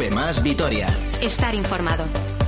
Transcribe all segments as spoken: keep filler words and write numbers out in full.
Cope Más Vitoria. Estar informado.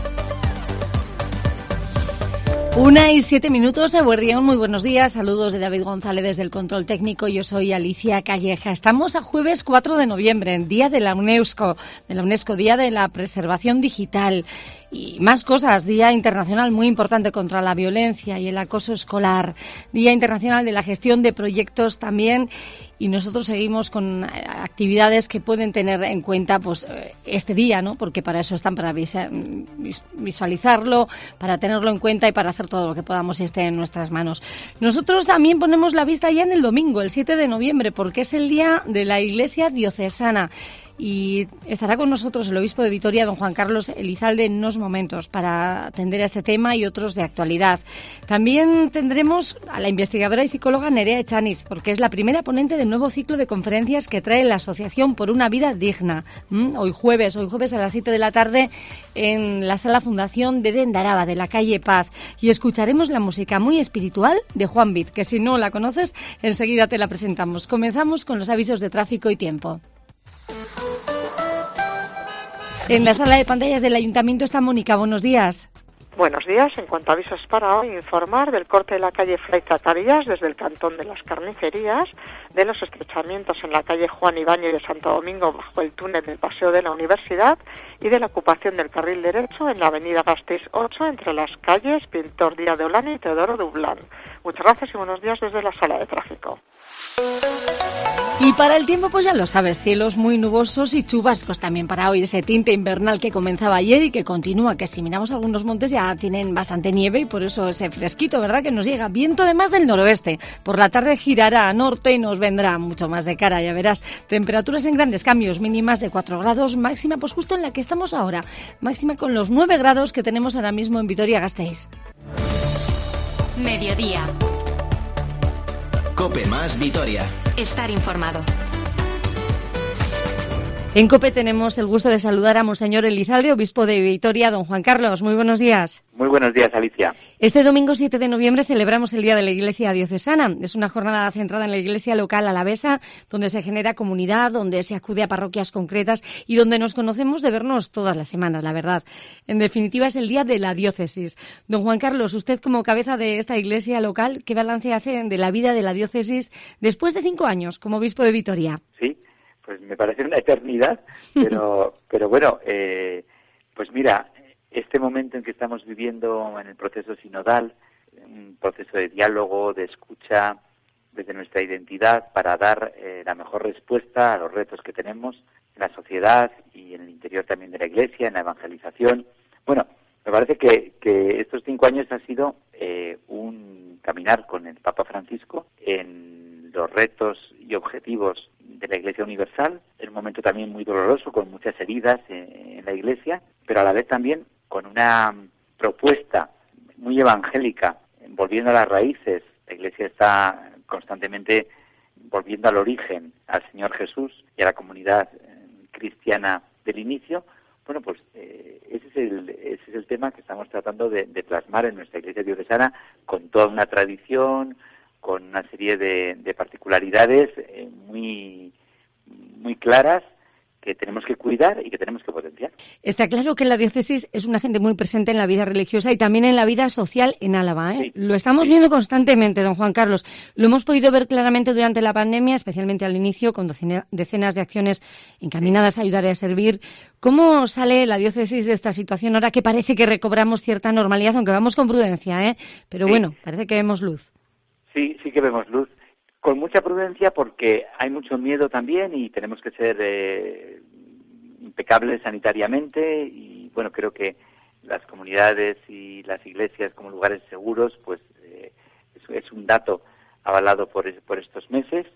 Una y siete minutos, Eguerrión, muy buenos días. Saludos de David González desde el control técnico. Yo soy Alicia Calleja. Estamos a jueves cuatro de noviembre, en Día de la UNESCO, de la UNESCO, Día de la Preservación Digital. Y más cosas, Día Internacional muy importante contra la violencia y el acoso escolar, Día Internacional de la Gestión de Proyectos también, y nosotros seguimos con actividades que pueden tener en cuenta pues este día, ¿no? Porque para eso están, para visualizarlo, para tenerlo en cuenta y para hacer todo lo que podamos y esté en nuestras manos. Nosotros también ponemos la vista ya en el domingo, el siete de noviembre, porque es el Día de la Iglesia Diocesana. Y estará con nosotros el obispo de Vitoria, don Juan Carlos Elizalde, en unos momentos para atender a este tema y otros de actualidad. También tendremos a la investigadora y psicóloga Nerea Echaniz, porque es la primera ponente del nuevo ciclo de conferencias que trae la Asociación por una Vida Digna. ¿Mm? Hoy jueves, hoy jueves a las siete de la tarde en la Sala Fundación de Dendaraba, de la calle Paz. Y escucharemos la música muy espiritual de Juan Vid, que si no la conoces, enseguida te la presentamos. Comenzamos con los avisos de tráfico y tiempo. En la sala de pantallas del Ayuntamiento está Mónica. Buenos días. Buenos días. En cuanto a avisos para hoy, informar del corte de la calle Fray Zacarías desde el Cantón de las Carnicerías, de los estrechamientos en la calle Juan Ibáñez de Santo Domingo bajo el túnel del Paseo de la Universidad y de la ocupación del carril derecho en la avenida Gasteiz ocho entre las calles Pintor Díaz de Olano y Teodoro Dublán. Muchas gracias y buenos días desde la sala de tráfico. Y para el tiempo, pues ya lo sabes, cielos muy nubosos y chubascos también para hoy, ese tinte invernal que comenzaba ayer y que continúa, que si miramos algunos montes ya tienen bastante nieve y por eso ese fresquito, ¿verdad?, que nos llega. Viento además del noroeste, por la tarde girará a norte y nos vendrá mucho más de cara, ya verás. Temperaturas en grandes cambios, mínimas de cuatro grados, máxima pues justo en la que estamos ahora, máxima con los nueve grados que tenemos ahora mismo en Vitoria-Gasteiz. Mediodía. Cope Más Vitoria. Estar informado. En COPE tenemos el gusto de saludar a Monseñor Elizalde, obispo de Vitoria. Don Juan Carlos, muy buenos días. Muy buenos días, Alicia. Este domingo siete de noviembre celebramos el Día de la Iglesia Diocesana. Es una jornada centrada en la Iglesia local alavesa, donde se genera comunidad, donde se acude a parroquias concretas y donde nos conocemos de vernos todas las semanas, la verdad. En definitiva, es el Día de la Diócesis. Don Juan Carlos, usted como cabeza de esta Iglesia local, ¿qué balance hace de la vida de la diócesis después de cinco años como obispo de Vitoria? Sí. Pues me parece una eternidad, pero pero bueno, eh, pues mira, este momento en que estamos viviendo en el proceso sinodal, un proceso de diálogo, de escucha desde nuestra identidad para dar eh, la mejor respuesta a los retos que tenemos en la sociedad y en el interior también de la Iglesia, en la evangelización. Bueno, me parece que, que estos cinco años ha sido eh, un caminar con el Papa Francisco en los retos y objetivos de la Iglesia Universal, en un momento también muy doloroso, con muchas heridas en, en la Iglesia, pero a la vez también con una propuesta muy evangélica, volviendo a las raíces. La Iglesia está constantemente volviendo al origen, al Señor Jesús y a la comunidad cristiana del inicio. Bueno, pues eh, ese es el ese es el tema que estamos tratando de, de plasmar en nuestra Iglesia diocesana, con toda una tradición, con una serie de, de particularidades eh, muy muy claras que tenemos que cuidar y que tenemos que potenciar. Está claro que la diócesis es un agente muy presente en la vida religiosa y también en la vida social en Álava, ¿eh? Sí, lo estamos sí. viendo constantemente, don Juan Carlos. Lo hemos podido ver claramente durante la pandemia, especialmente al inicio, con decenas de acciones encaminadas a ayudar y a servir. ¿Cómo sale la diócesis de esta situación ahora que parece que recobramos cierta normalidad, aunque vamos con prudencia, ¿eh? Pero sí. bueno, parece que vemos luz. Sí, sí que vemos luz. Con mucha prudencia porque hay mucho miedo también y tenemos que ser eh, impecables sanitariamente y bueno, creo que las comunidades y las iglesias como lugares seguros pues eh, es, es un dato avalado por, por estos meses.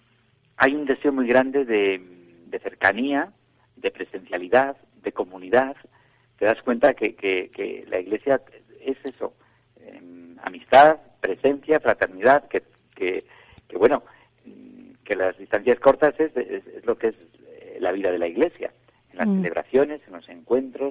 Hay un deseo muy grande de, de cercanía, de presencialidad, de comunidad. Te das cuenta que, que, que la iglesia es eso, eh, amistad, presencia, fraternidad, que, que que bueno, que las distancias cortas es, es, es lo que es la vida de la Iglesia, en las mm. celebraciones, en los encuentros,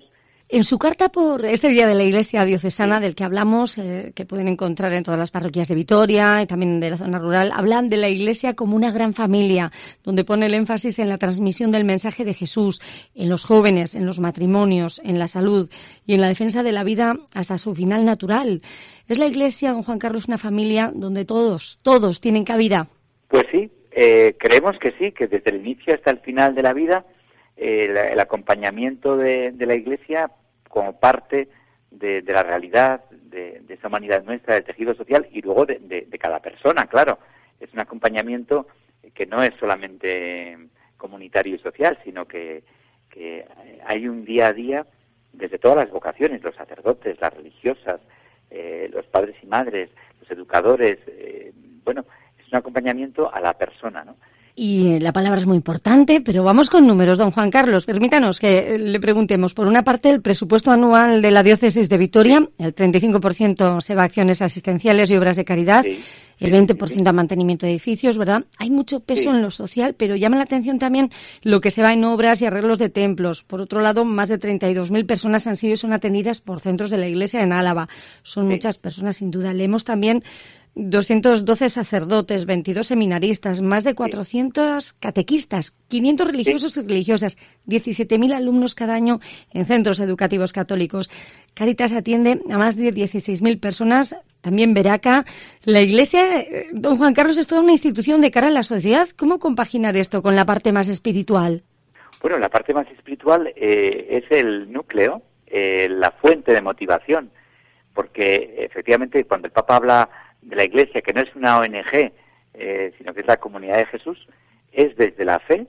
En su carta por este Día de la Iglesia Diocesana, del que hablamos, eh, que pueden encontrar en todas las parroquias de Vitoria y también de la zona rural, hablan de la Iglesia como una gran familia, donde pone el énfasis en la transmisión del mensaje de Jesús, en los jóvenes, en los matrimonios, en la salud y en la defensa de la vida hasta su final natural. ¿Es la Iglesia, don Juan Carlos, una familia donde todos, todos tienen cabida? Pues sí, eh, creemos que sí, que desde el inicio hasta el final de la vida, eh, la, el acompañamiento de, de la Iglesia como parte de, de la realidad, de, de esa humanidad nuestra, del tejido social y luego de, de, de cada persona, claro. Es un acompañamiento que no es solamente comunitario y social, sino que, que hay un día a día desde todas las vocaciones, los sacerdotes, las religiosas, eh, los padres y madres, los educadores, eh, bueno, es un acompañamiento a la persona, ¿no? Y la palabra es muy importante, pero vamos con números, don Juan Carlos. Permítanos que le preguntemos. Por una parte, el presupuesto anual de la diócesis de Vitoria, el treinta y cinco por ciento se va a acciones asistenciales y obras de caridad, sí, el veinte por ciento sí, sí. a mantenimiento de edificios, ¿verdad? Hay mucho peso sí. en lo social, pero llama la atención también lo que se va en obras y arreglos de templos. Por otro lado, más de treinta y dos mil personas han sido y son atendidas por centros de la Iglesia en Álava. Son sí. muchas personas, sin duda. Leemos también doscientos doce sacerdotes, veintidós seminaristas, más de cuatrocientos catequistas, quinientos religiosos sí. y religiosas, diecisiete mil alumnos cada año en centros educativos católicos. Cáritas atiende a más de dieciséis mil personas, también Veraca. La Iglesia, don Juan Carlos, es toda una institución de cara a la sociedad. ¿Cómo compaginar esto con la parte más espiritual? Bueno, la parte más espiritual eh, es el núcleo, eh, la fuente de motivación, porque efectivamente cuando el Papa habla de la Iglesia, que no es una O N Ge, eh, sino que es la comunidad de Jesús, es desde la fe,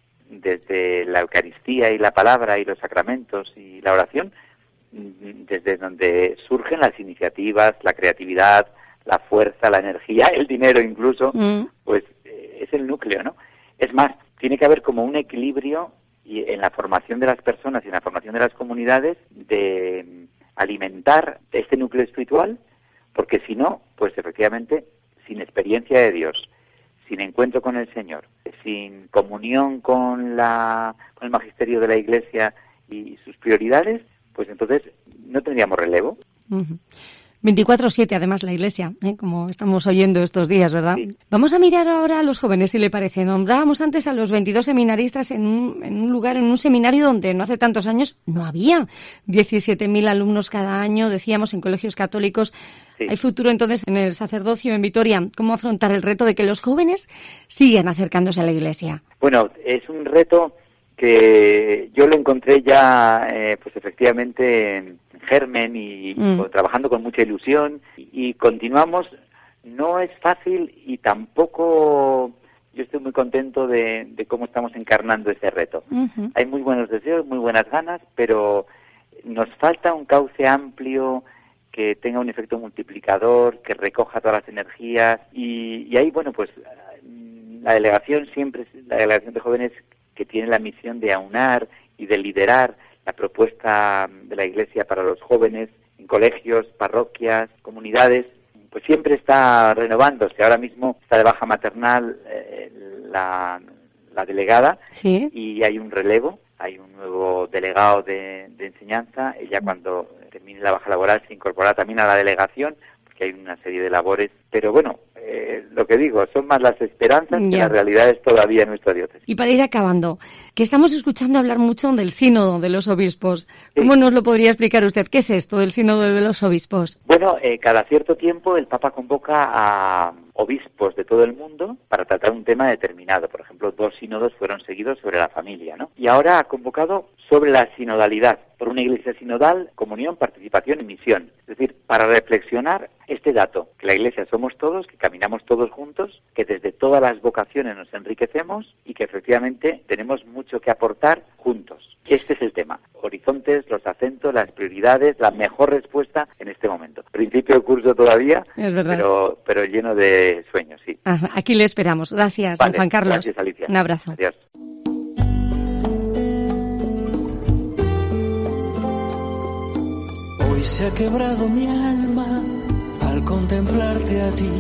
desde la Eucaristía y la palabra y los sacramentos y la oración, desde donde surgen las iniciativas, la creatividad, la fuerza, la energía, el dinero incluso, mm. pues eh, es el núcleo, ¿no? Es más, tiene que haber como un equilibrio y en la formación de las personas y en la formación de las comunidades de alimentar este núcleo espiritual, porque si no, pues efectivamente, sin experiencia de Dios, sin encuentro con el Señor, sin comunión con, la, con el magisterio de la Iglesia y sus prioridades, pues entonces no tendríamos relevo. Uh-huh. veinticuatro siete, además, la Iglesia, ¿eh? Como estamos oyendo estos días, ¿verdad? Sí. Vamos a mirar ahora a los jóvenes, si le parece. Nombrábamos antes a los veintidós seminaristas en un, en un lugar, en un seminario donde no hace tantos años no había diecisiete mil alumnos cada año, decíamos, en colegios católicos. Sí. Hay futuro, entonces, en el sacerdocio en Vitoria. ¿Cómo afrontar el reto de que los jóvenes sigan acercándose a la Iglesia? Bueno, es un reto que yo lo encontré ya, eh, pues efectivamente, en germen y mm. trabajando con mucha ilusión y, y continuamos. No es fácil y tampoco yo estoy muy contento de, de cómo estamos encarnando ese reto. Uh-huh. Hay muy buenos deseos, muy buenas ganas, pero nos falta un cauce amplio que tenga un efecto multiplicador, que recoja todas las energías y, y ahí, bueno, pues la delegación siempre, la delegación de jóvenes que tiene la misión de aunar y de liderar la propuesta de la Iglesia para los jóvenes en colegios, parroquias, comunidades, pues siempre está renovándose. Ahora mismo está de baja maternal eh, la, la delegada ¿sí? y hay un relevo, hay un nuevo delegado de, de enseñanza. Ella cuando termine la baja laboral se incorporará también a la delegación, porque hay una serie de labores, pero bueno, eh, lo que digo, son más las esperanzas ya. que las realidades todavía en nuestra diócesis. Y para ir acabando, que estamos escuchando hablar mucho del sínodo de los obispos. ¿Cómo sí. nos lo podría explicar usted? ¿Qué es esto del sínodo de los obispos? Bueno, eh, cada cierto tiempo el Papa convoca a obispos de todo el mundo para tratar un tema determinado. Por ejemplo, dos sínodos fueron seguidos sobre la familia, ¿no? Y ahora ha convocado sobre la sinodalidad, por una iglesia sinodal, comunión, participación y misión. Es decir, para reflexionar este dato, que la iglesia somos todos, que caminamos todos juntos, que desde todas las vocaciones nos enriquecemos y que efectivamente tenemos mucho que aportar juntos. Este es el tema. Horizontes, los acentos, las prioridades, la mejor respuesta en este momento. Principio de curso todavía, es verdad. Pero, pero lleno de sueños, sí. Ajá, aquí le esperamos. Gracias, vale, don Juan Carlos. Gracias, Alicia. Un abrazo. Adiós. Hoy se ha quebrado mi alma al contemplarte a ti,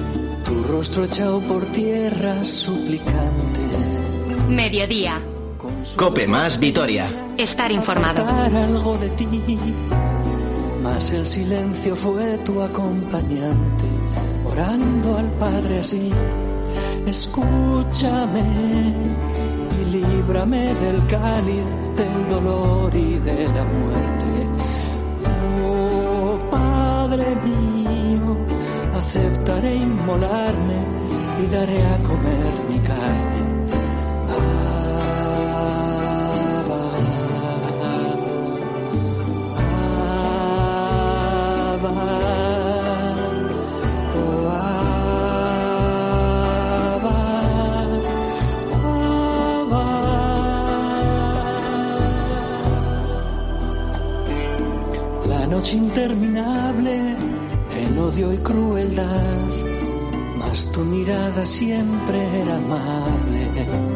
tu rostro echado por tierra suplicante. Mediodía. COPE más Vitoria. Estar informado. Algo de ti, mas el silencio fue tu acompañante, orando al Padre así. Escúchame y líbrame del cáliz del dolor y de la muerte. Oh Padre mío, aceptaré inmolarme y daré a comer mi carne. Noche interminable en odio y crueldad, mas tu mirada siempre era amable.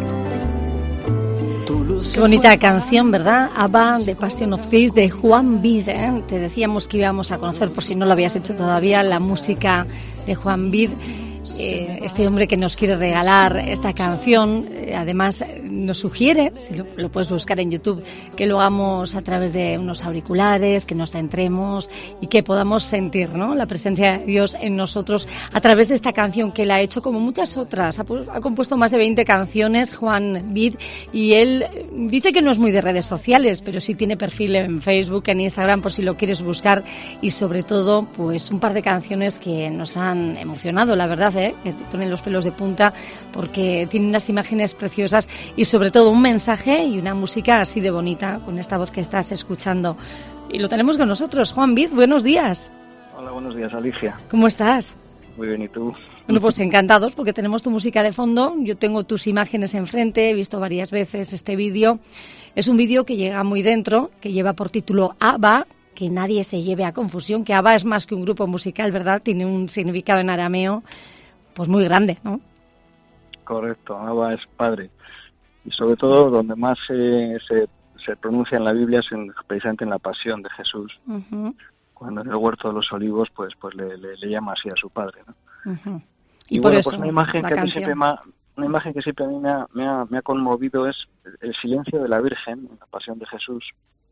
Tu luz. Qué bonita canción, ¿verdad? Abba, de Passion of Christ, de Juan Bid, ¿eh? Te decíamos que íbamos a conocer, por si no lo habías hecho todavía, la música de Juan Bid. Eh, este hombre que nos quiere regalar esta canción, eh, además nos sugiere, si lo, lo puedes buscar en YouTube, que lo hagamos a través de unos auriculares, que nos centremos y que podamos sentir, ¿no?, la presencia de Dios en nosotros a través de esta canción que él ha hecho como muchas otras. Ha, ha compuesto más de veinte canciones, Juan Bid, y él dice que no es muy de redes sociales, pero sí tiene perfil en Facebook, en Instagram, por si lo quieres buscar, y sobre todo, pues un par de canciones que nos han emocionado, la verdad, ¿eh? Que te ponen los pelos de punta, porque tiene unas imágenes preciosas y sobre todo un mensaje y una música así de bonita, con esta voz que estás escuchando. Y lo tenemos con nosotros. Juan Bid, buenos días. Hola, buenos días, Alicia. ¿Cómo estás? Muy bien, ¿y tú? Bueno, pues encantados, porque tenemos tu música de fondo, yo tengo tus imágenes enfrente, he visto varias veces este vídeo. Es un vídeo que llega muy dentro, que lleva por título Abba, que nadie se lleve a confusión, que Abba es más que un grupo musical, ¿verdad? Tiene un significado en arameo pues muy grande, ¿no? Correcto, Abba es padre. Y sobre todo donde más se, se, se pronuncia en la Biblia es en, precisamente en la pasión de Jesús. Uh-huh. Cuando en el huerto de los olivos pues pues le, le, le llama así a su padre, ¿no? Uh-huh. Y, y por bueno, eso, pues una imagen que a mí siempre me ha, una imagen que siempre a mí me ha, me ha, me ha conmovido es el silencio de la Virgen en la pasión de Jesús,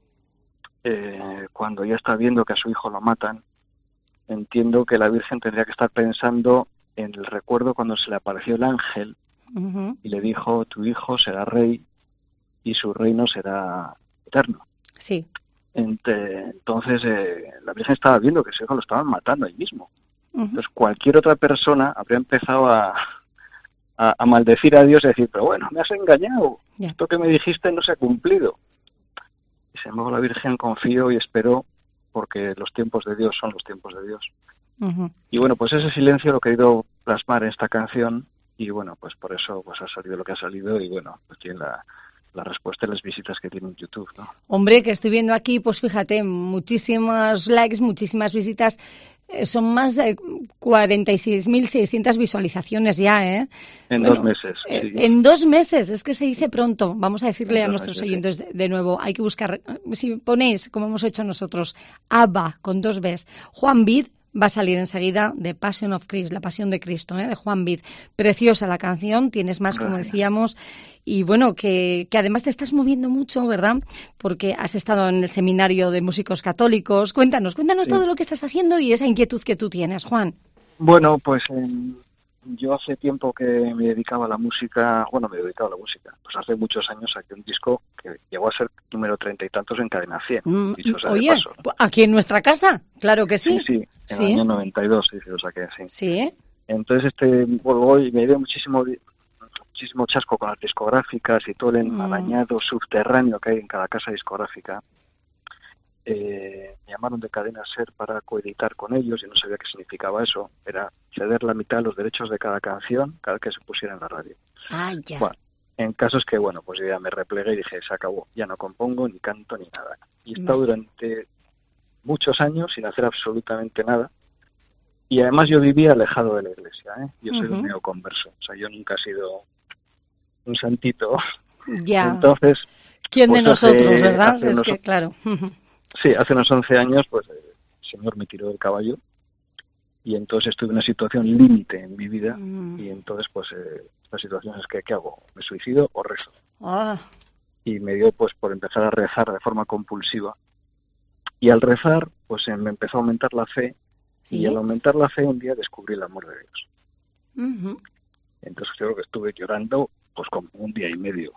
eh, cuando ya está viendo que a su hijo lo matan. Entiendo que la Virgen tendría que estar pensando en el recuerdo cuando se le apareció el ángel uh-huh. y le dijo, tu hijo será rey y su reino será eterno. Sí. Entonces, eh, la Virgen estaba viendo que su hijo lo estaban matando ahí mismo. Uh-huh. Entonces, cualquier otra persona habría empezado a, a, a maldecir a Dios y decir, pero bueno, me has engañado, yeah. esto que me dijiste no se ha cumplido. Y sin embargo, la Virgen confió y esperó, porque los tiempos de Dios son los tiempos de Dios. Uh-huh. Y bueno, pues ese silencio lo he querido plasmar en esta canción y bueno, pues por eso pues ha salido lo que ha salido y bueno, pues tiene la, la respuesta de las visitas que tiene en YouTube, ¿no? Hombre, que estoy viendo aquí, pues fíjate, muchísimos likes, muchísimas visitas, eh, son más de cuarenta y seis mil seiscientas visualizaciones ya, ¿eh? En bueno, dos meses. Eh, sí. En dos meses, es que se dice pronto. Vamos a decirle en a nuestros meses, oyentes sí. de, de nuevo, hay que buscar, si ponéis, como hemos hecho nosotros, Abba, con dos Bs, Juan Bid, va a salir enseguida de Passion of Christ, la pasión de Cristo, ¿eh? De Juan Bid. Preciosa la canción, tienes más, como decíamos, y bueno, que, que además te estás moviendo mucho, ¿verdad? Porque has estado en el seminario de músicos católicos. Cuéntanos, cuéntanos sí. todo lo que estás haciendo y esa inquietud que tú tienes, Juan. Bueno, pues eh, yo hace tiempo que me dedicaba a la música, bueno, me dedicaba a la música, pues hace muchos años saqué un disco que llegó a ser número treinta y tantos en Cadena cien. Mm, oye, paso, ¿no? ¿Aquí en nuestra casa? Claro que sí. Sí, sí, en ¿Sí? el año noventa y dos sí, sí, lo saqué, sí. Sí. Entonces, este, bueno, y me dio muchísimo, muchísimo chasco con las discográficas y todo el enmarañado mm. subterráneo que hay en cada casa discográfica. Eh, me llamaron de Cadena Ser para coeditar con ellos y no sabía qué significaba eso. Era ceder la mitad de los derechos de cada canción cada vez que se pusiera en la radio. Ah, ya. Bueno, en casos que, bueno, pues yo ya me replegué y dije, se acabó, ya no compongo, ni canto, ni nada. Y he estado durante muchos años sin hacer absolutamente nada. Y además yo vivía alejado de la iglesia, ¿eh? Yo soy uh-huh. un neoconverso, o sea, yo nunca he sido un santito. Ya. Entonces, ¿quién pues de nosotros, hace, verdad? Hace es unos, que, claro. Sí, hace unos once años, pues el Señor me tiró del caballo y entonces estuve en una situación límite en mi vida mm. y entonces, pues, eh, esta situación es que, ¿qué hago? ¿Me suicido o rezo? Ah. y me dio pues por empezar a rezar de forma compulsiva. Y al rezar, pues me empezó a aumentar la fe, ¿sí? Y al aumentar la fe un día descubrí el amor de Dios. Uh-huh. Entonces yo creo que estuve llorando pues como un día y medio.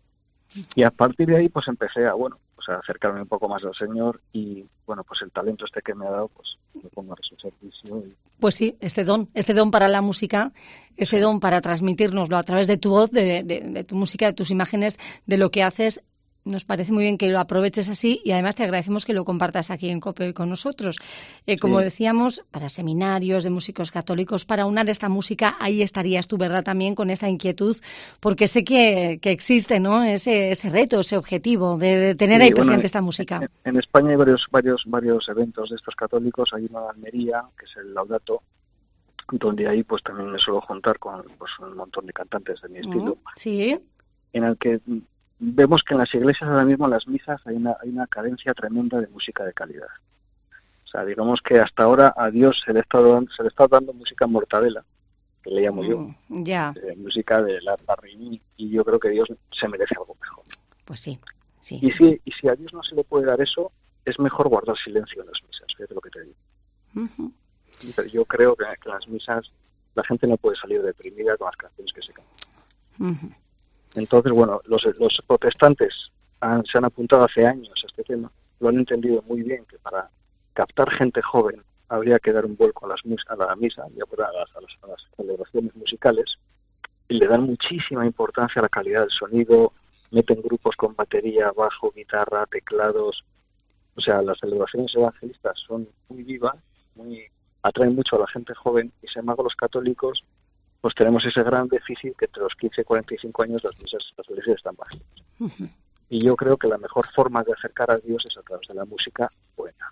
Y a partir de ahí pues empecé a, bueno, pues a acercarme un poco más al Señor y, bueno, pues el talento este que me ha dado, pues me pongo a su servicio. Y... Pues sí, este don, este don para la música, este don para transmitírnoslo a través de tu voz, de, de, de tu música, de tus imágenes, de lo que haces. Nos parece muy bien que lo aproveches así y además te agradecemos que lo compartas aquí en COPE hoy con nosotros. Eh, como sí. decíamos, para seminarios de músicos católicos, para unar esta música, ahí estarías tú, ¿verdad? También con esta inquietud, porque sé que, que existe, ¿no? Ese, ese reto, ese objetivo de, de tener sí, ahí bueno, presente en, esta música. En, en España hay varios, varios, varios eventos de estos católicos. Hay uno en Almería, que es el Laudato, donde ahí pues también me suelo juntar con pues, un montón de cantantes de mi estilo. Mm, sí. En el que... Vemos que en las iglesias ahora mismo, en las misas, hay una, hay una carencia tremenda de música de calidad. O sea, digamos que hasta ahora a Dios se le está dando, se le está dando música mortadela, que le llamo yo, mm, yeah. eh, música de la Larrini, y yo creo que Dios se merece algo mejor. Pues sí, sí. Y si, y si a Dios no se le puede dar eso, es mejor guardar silencio en las misas, fíjate lo que te digo. Uh-huh. Pero yo creo que en las misas la gente no puede salir deprimida con las canciones que se cantan. Uh-huh. Entonces, bueno, los, los protestantes han, se han apuntado hace años a este tema, lo han entendido muy bien, que para captar gente joven habría que dar un vuelco a, las, a la misa y a las, a, las, a las celebraciones musicales, y le dan muchísima importancia a la calidad del sonido, meten grupos con batería, bajo, guitarra, teclados. O sea, las celebraciones evangelistas son muy vivas, muy atraen mucho a la gente joven, y sin embargo los católicos pues tenemos ese gran déficit que entre los quince y cuarenta y cinco años las misas, las iglesias están vacías. Uh-huh. Y yo creo que la mejor forma de acercar a Dios es a través de la música buena.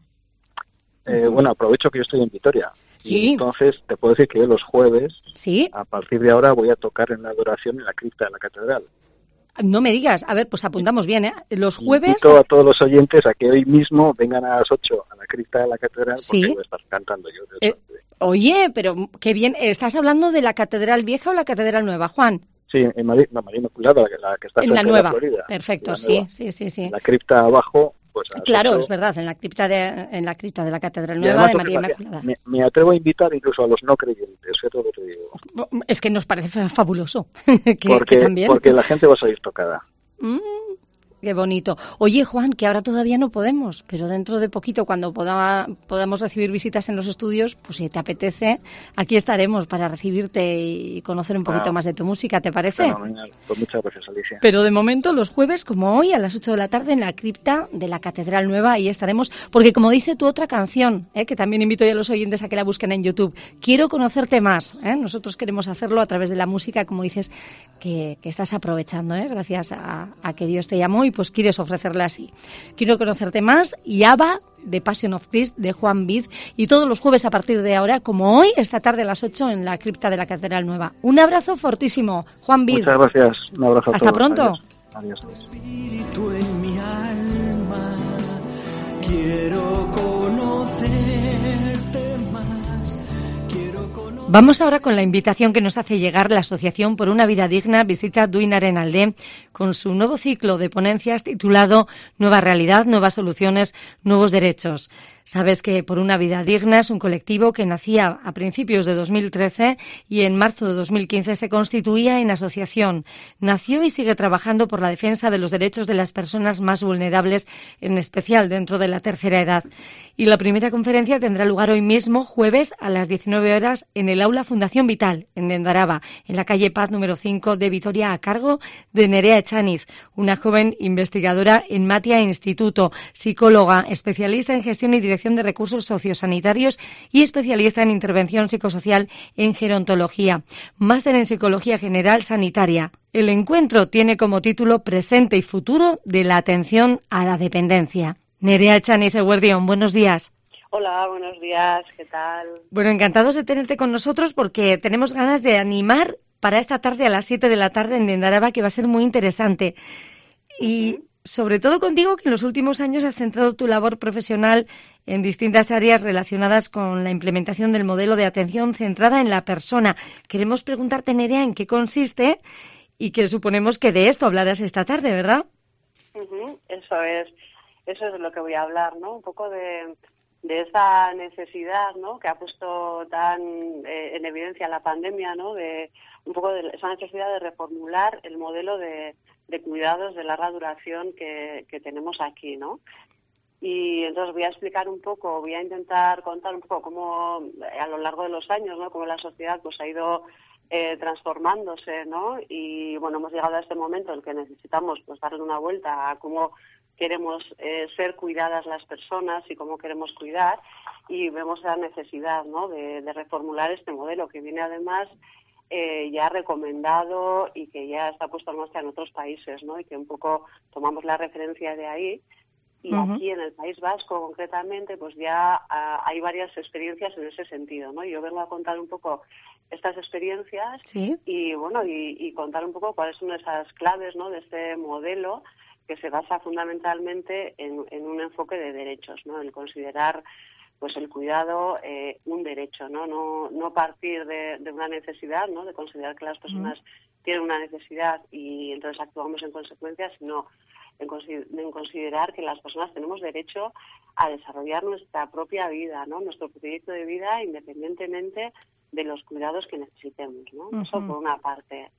Uh-huh. Eh, bueno, aprovecho que yo estoy en Vitoria. Sí. Y entonces te puedo decir que yo los jueves, ¿sí? a partir de ahora, voy a tocar en una adoración en la cripta de la catedral. No me digas, a ver, pues apuntamos bien, ¿eh? Los jueves... Invito a todos los oyentes a que hoy mismo vengan a las ocho a la cripta de la catedral, porque ¿sí? voy a estar cantando yo. Eh, oye, pero qué bien, ¿estás hablando de la catedral vieja o la catedral nueva, Juan? Sí, en Madrid, la María Inmaculada, la que está en la cerca nueva. de la Florida. Perfecto, la sí, nueva. sí, sí, sí. La cripta abajo... Pues claro, ocho. Es verdad, en la cripta de en la cripta de la Catedral Nueva de María Inmaculada. Me, me atrevo a invitar incluso a los no creyentes, es todo lo que te digo. Es que nos parece fabuloso. que, porque, que también. porque la gente va a salir tocada. Mm, qué bonito. Oye, Juan, que ahora todavía no podemos, pero dentro de poquito, cuando poda, podamos recibir visitas en los estudios, pues si te apetece, aquí estaremos para recibirte y conocer un poquito ah, más de tu música, ¿te parece? Fenomenal. Pues muchas gracias, Alicia. Pero de momento, los jueves, como hoy, a las ocho de la tarde, en la cripta de la Catedral Nueva, ahí estaremos, porque como dice tu otra canción, ¿eh? que también invito ya a los oyentes a que la busquen en YouTube, quiero conocerte más, ¿eh? Nosotros queremos hacerlo a través de la música, como dices, que, que estás aprovechando, ¿eh? gracias a, a que Dios te llamó y pues quieres ofrecerle así. Quiero conocerte más y Abba, de Passion of Christ, de Juan Vid, y todos los jueves a partir de ahora, como hoy, esta tarde a las ocho en la cripta de la Catedral Nueva. Un abrazo fortísimo, Juan Vid. Muchas gracias, un abrazo a Hasta todos. pronto. Adiós. Adiós. Espíritu en mi alma, quiero conocerte más, quiero conocer... Vamos ahora con la invitación que nos hace llegar la Asociación por una Vida Digna Visita Duinaren Alde, con su nuevo ciclo de ponencias titulado Nueva Realidad, Nuevas Soluciones, Nuevos Derechos. Sabes que Por una Vida Digna es un colectivo que nacía a principios de dos mil trece y en marzo de dos mil quince se constituía en asociación. Nació y sigue trabajando por la defensa de los derechos de las personas más vulnerables, en especial dentro de la tercera edad. Y la primera conferencia tendrá lugar hoy mismo, jueves, a las diecinueve horas, en el Aula Fundación Vital, en Nendaraba, en la calle Paz número cinco de Vitoria, a cargo de Nerea Echaniz, una joven investigadora en Matia Instituto, psicóloga, especialista en gestión y dirección de recursos sociosanitarios y especialista en intervención psicosocial en gerontología, máster en psicología general sanitaria. El encuentro tiene como título Presente y futuro de la atención a la dependencia. Nerea Echaniz, Eguerdión, buenos días. Hola, buenos días, ¿qué tal? Bueno, encantados de tenerte con nosotros porque tenemos ganas de animar para esta tarde a las siete de la tarde en Nendaraba, que va a ser muy interesante. Y uh-huh. sobre todo contigo, que en los últimos años has centrado tu labor profesional en distintas áreas relacionadas con la implementación del modelo de atención centrada en la persona. Queremos preguntarte, Nerea, en qué consiste y que suponemos que de esto hablarás esta tarde, ¿verdad? Uh-huh, eso es, eso es de lo que voy a hablar, ¿no? Un poco de, de esa necesidad, ¿no? Que ha puesto tan eh, en evidencia la pandemia, ¿no? De un poco de esa necesidad de reformular el modelo de, de cuidados de larga duración que, que tenemos aquí, ¿no? Y entonces voy a explicar un poco, voy a intentar contar un poco cómo a lo largo de los años, ¿no? Cómo la sociedad pues ha ido eh, transformándose, ¿no? Y bueno, hemos llegado a este momento en el que necesitamos pues darle una vuelta a cómo queremos eh, ser cuidadas las personas y cómo queremos cuidar, y vemos la necesidad, ¿no? de, de reformular este modelo que viene además eh, ya recomendado y que ya está puesto en marcha en otros países, ¿no? Y que un poco tomamos la referencia de ahí. Y uh-huh. aquí en el País Vasco concretamente pues ya uh, hay varias experiencias en ese sentido, ¿no? Yo vengo a contar un poco estas experiencias ¿Sí? y bueno y, y contar un poco cuáles son esas claves, ¿no? De este modelo que se basa fundamentalmente en, en un enfoque de derechos, ¿no? El considerar pues el cuidado eh, un derecho, ¿no? No, no partir de, de una necesidad, ¿no? De considerar que las personas uh-huh. tienen una necesidad y entonces actuamos en consecuencia, sino en considerar que las personas tenemos derecho a desarrollar nuestra propia vida, ¿no? Nuestro proyecto de vida independientemente de los cuidados que necesitemos, ¿no? Uh-huh. Eso por una parte.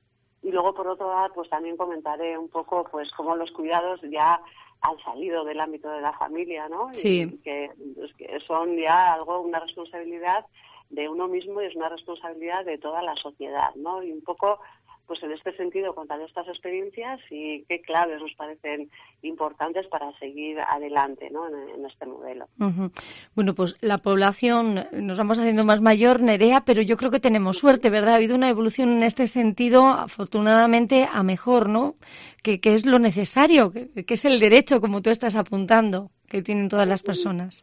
Y luego por otro lado, pues también comentaré un poco pues cómo los cuidados ya han salido del ámbito de la familia, ¿no? Sí. Y que, pues, que son ya algo, una responsabilidad de uno mismo y es una responsabilidad de toda la sociedad, ¿no? Y un poco pues en este sentido contar estas experiencias y qué claves nos parecen importantes para seguir adelante, ¿no? en, en este modelo. Uh-huh. Bueno, pues la población nos vamos haciendo más mayor, Nerea, pero yo creo que tenemos suerte, ¿verdad? Ha habido una evolución en este sentido, afortunadamente, a mejor, ¿no? Que, que es lo necesario, que, que es el derecho, como tú estás apuntando, que tienen todas las personas.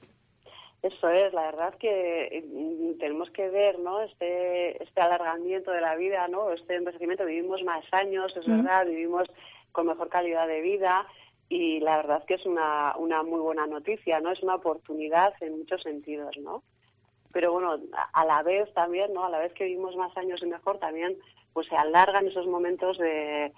Eso es, la verdad que tenemos que ver, ¿no? Este este alargamiento de la vida, ¿no? Este envejecimiento, vivimos más años, es uh-huh. verdad, vivimos con mejor calidad de vida y la verdad que es una una muy buena noticia, ¿no? Es una oportunidad en muchos sentidos, ¿no? Pero bueno, a la vez también, ¿no? A la vez que vivimos más años y mejor, también pues se alargan esos momentos de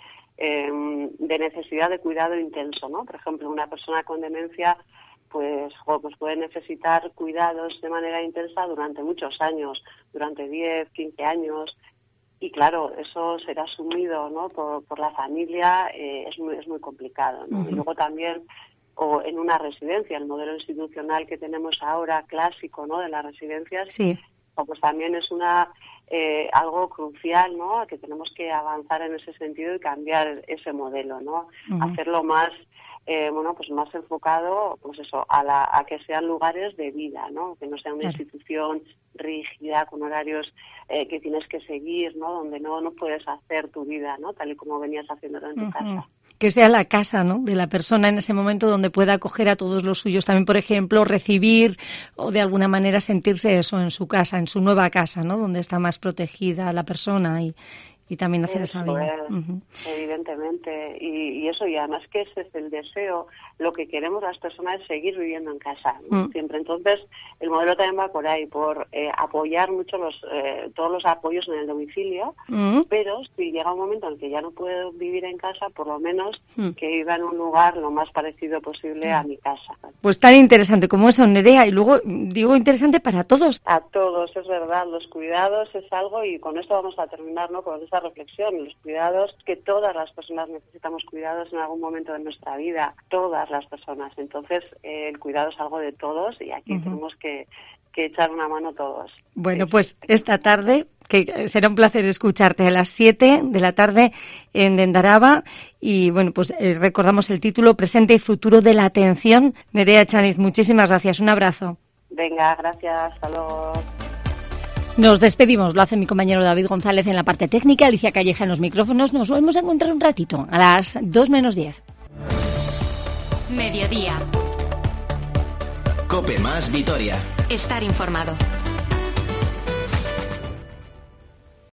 eh, de necesidad de cuidado intenso, ¿no? Por ejemplo, una persona con demencia pues, jo, pues puede necesitar cuidados de manera intensa durante muchos años, durante diez, quince años, y claro, eso será asumido, ¿no? por, por la familia, eh, es muy es muy complicado, ¿no? Uh-huh. Y luego también, o en una residencia, el modelo institucional que tenemos ahora, clásico, ¿no? De las residencias, sí. pues también es una eh, algo crucial, ¿no? Que tenemos que avanzar en ese sentido y cambiar ese modelo, ¿no? Uh-huh. Hacerlo más Eh, bueno, pues más enfocado, pues eso, a, la, a que sean lugares de vida, ¿no? Que no sea una claro. institución rígida, con horarios eh, que tienes que seguir, ¿no? Donde no, no puedes hacer tu vida, ¿no? Tal y como venías haciéndolo en tu uh-huh. casa. Que sea la casa, ¿no? De la persona en ese momento donde pueda acoger a todos los suyos. También, por ejemplo, recibir o de alguna manera sentirse eso en su casa, en su nueva casa, ¿no? Donde está más protegida la persona y... y también hacer eso esa vida. Es, uh-huh. Evidentemente. Y, y eso, y además que ese es el deseo, lo que queremos las personas es seguir viviendo en casa, ¿no? uh-huh. siempre. Entonces, el modelo también va por ahí, por eh, apoyar mucho los eh, todos los apoyos en el domicilio, uh-huh. pero si llega un momento en el que ya no puedo vivir en casa, por lo menos uh-huh. que viva en un lugar lo más parecido posible uh-huh. a mi casa. Pues tan interesante como eso, Nerea, y luego digo interesante para todos. A todos, es verdad, los cuidados es algo, y con esto vamos a terminar, ¿no? Con esta reflexión, los cuidados, que todas las personas necesitamos cuidados en algún momento de nuestra vida, todas las personas. Entonces, eh, el cuidado es algo de todos y aquí uh-huh. tenemos que, que echar una mano todos. Bueno, pues esta tarde, que será un placer escucharte a las siete de la tarde en Dendaraba, y bueno, pues eh, recordamos el título, Presente y Futuro de la Atención. Nerea Echaniz, muchísimas gracias, un abrazo. Venga, gracias, hasta luego. Nos despedimos, lo hace mi compañero David González en la parte técnica, Alicia Calleja en los micrófonos. Nos volvemos a encontrar un ratito, a las dos menos diez. Mediodía. COPE más Vitoria. Estar informado.